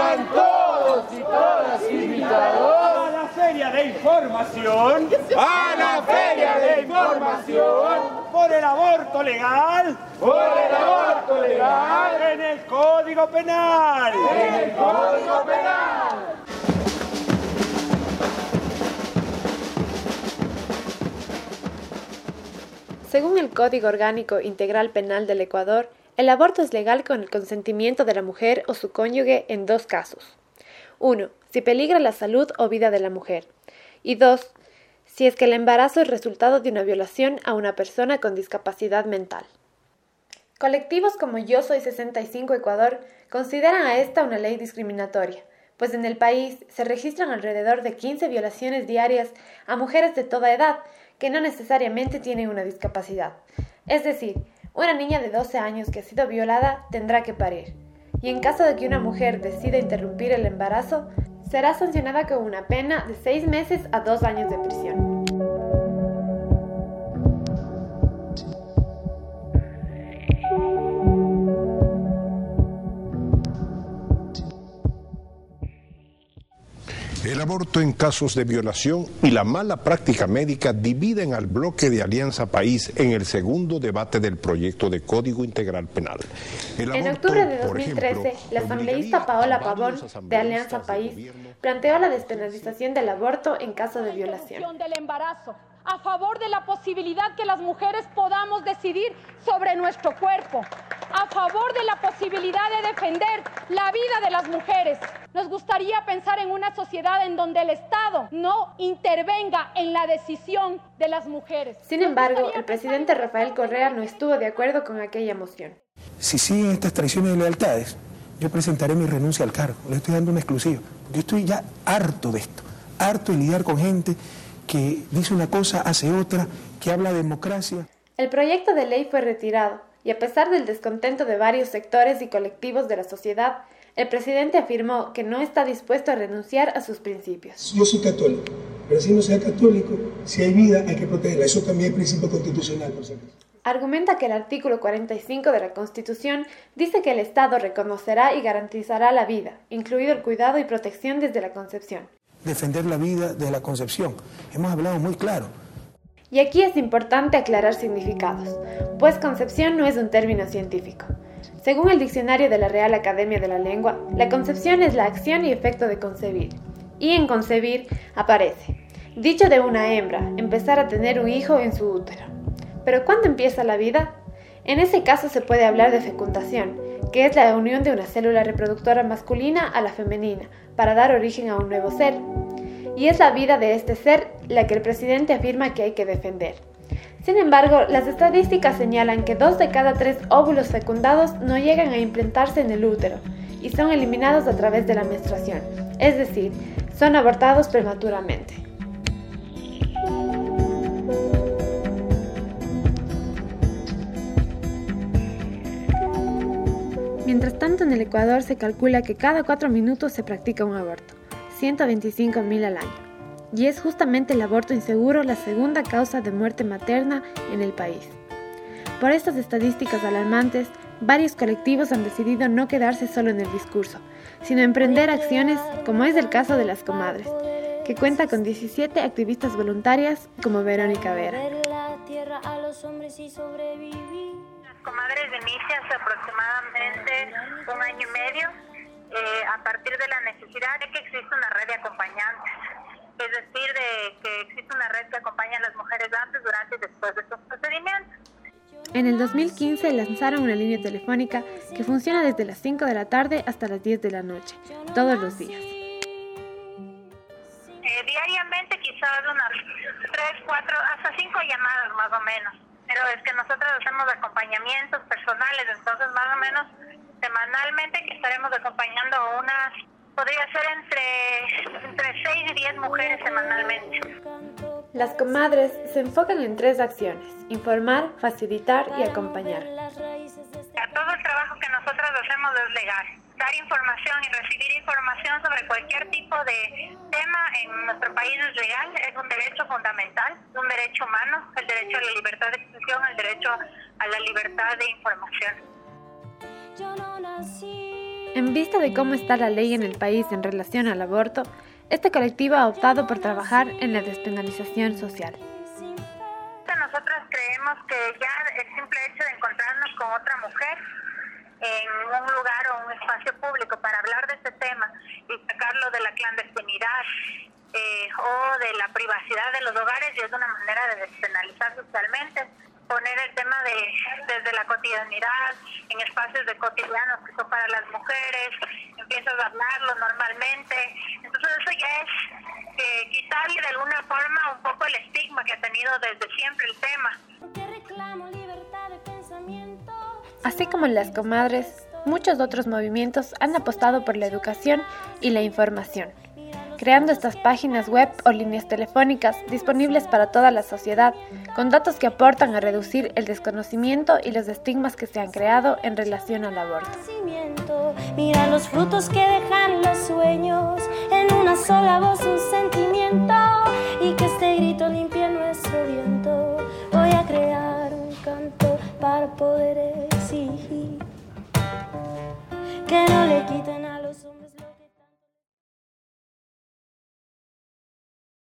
Están todos y todas invitados a la Feria de Información. A la Feria de Información. Por el aborto legal. Por el aborto legal. En el Código Penal. En el Código Penal. Según el Código Orgánico Integral Penal del Ecuador, el aborto es legal con el consentimiento de la mujer o su cónyuge en 2 casos. 1. Si peligra la salud o vida de la mujer. Y 2. Si es que el embarazo es resultado de una violación a una persona con discapacidad mental. Colectivos como Yo Soy 65 Ecuador consideran a esta una ley discriminatoria, pues en el país se registran alrededor de 15 violaciones diarias a mujeres de toda edad que no necesariamente tienen una discapacidad. Es decir, una niña de 12 años que ha sido violada tendrá que parir. Y en caso de que una mujer decida interrumpir el embarazo, será sancionada con una pena de 6 meses a 2 años de prisión. El aborto en casos de violación y la mala práctica médica dividen al bloque de Alianza País en el segundo debate del proyecto de Código Integral Penal. En octubre de 2013, la asambleísta Paola Pavón, de Alianza País, planteó la despenalización del aborto en caso de violación. Del embarazo, a favor de la posibilidad que las mujeres podamos decidir sobre nuestro cuerpo, a favor de la posibilidad de defender la vida de las mujeres. Nos gustaría pensar en una sociedad en donde el Estado no intervenga en la decisión de las mujeres. Sin embargo, el presidente Rafael Correa no estuvo de acuerdo con aquella moción. Si siguen estas traiciones de lealtades, yo presentaré mi renuncia al cargo. Le estoy dando una exclusiva. Yo estoy ya harto de esto, harto de lidiar con gente que dice una cosa, hace otra, que habla de democracia. El proyecto de ley fue retirado y a pesar del descontento de varios sectores y colectivos de la sociedad, el presidente afirmó que no está dispuesto a renunciar a sus principios. Yo soy católico, pero si no sea católico, si hay vida hay que protegerla. Eso también es principio constitucional, por supuesto. Argumenta que el artículo 45 de la Constitución dice que el Estado reconocerá y garantizará la vida, incluido el cuidado y protección desde la concepción. Defender la vida desde la concepción. Hemos hablado muy claro. Y aquí es importante aclarar significados, pues concepción no es un término científico. Según el diccionario de la Real Academia de la Lengua, la concepción es la acción y efecto de concebir. Y en concebir aparece, dicho de una hembra, empezar a tener un hijo en su útero. ¿Pero cuándo empieza la vida? En ese caso se puede hablar de fecundación, que es la unión de una célula reproductora masculina a la femenina, para dar origen a un nuevo ser. Y es la vida de este ser la que el presidente afirma que hay que defender. Sin embargo, las estadísticas señalan que 2 de cada 3 óvulos fecundados no llegan a implantarse en el útero y son eliminados a través de la menstruación, es decir, son abortados prematuramente. Mientras tanto, en el Ecuador se calcula que cada 4 minutos se practica un aborto, 125.000 al año. Y es justamente el aborto inseguro la segunda causa de muerte materna en el país. Por estas estadísticas alarmantes, varios colectivos han decidido no quedarse solo en el discurso, sino emprender acciones como es el caso de las Comadres, que cuenta con 17 activistas voluntarias como Verónica Vera. Las Comadres inicia hace aproximadamente 1 año y medio a partir de la necesidad de que exista una red de acompañantes. Es decir, de que existe una red que acompaña a las mujeres antes, durante y después de estos procedimientos. En el 2015 lanzaron una línea telefónica que funciona desde las 5 de la tarde hasta las 10 de la noche, todos los días. Diariamente quizás unas 3, 4, hasta 5 llamadas más o menos. Pero es que nosotros hacemos acompañamientos personales, entonces más o menos semanalmente que estaremos acompañando a unas... Podría ser entre 6 y 10 mujeres semanalmente. Las Comadres se enfocan en 3 acciones: informar, facilitar y acompañar. Todo el trabajo que nosotros hacemos es legal. Dar información y recibir información sobre cualquier tipo de tema en nuestro país es legal, es un derecho fundamental, un derecho humano, el derecho a la libertad de expresión, el derecho a la libertad de información. Yo no nací En vista de cómo está la ley en el país en relación al aborto, este colectivo ha optado por trabajar en la despenalización social. Nosotros creemos que ya el simple hecho de encontrarnos con otra mujer en un lugar o un espacio público para hablar de este tema y sacarlo de la clandestinidad o de la privacidad de los hogares, y es una manera de despenalizar socialmente, poner el tema desde la cotidianidad, en espacios de cotidianos que son para las mujeres, empiezas a hablarlo normalmente. Entonces eso ya es quitarle de alguna forma un poco el estigma que ha tenido desde siempre el tema. Así como las comadres, muchos otros movimientos han apostado por la educación y la información, creando estas páginas web o líneas telefónicas disponibles para toda la sociedad, con datos que aportan a reducir el desconocimiento y los estigmas que se han creado en relación al aborto. Mira los frutos que dejan los sueños, en una sola voz un sentimiento.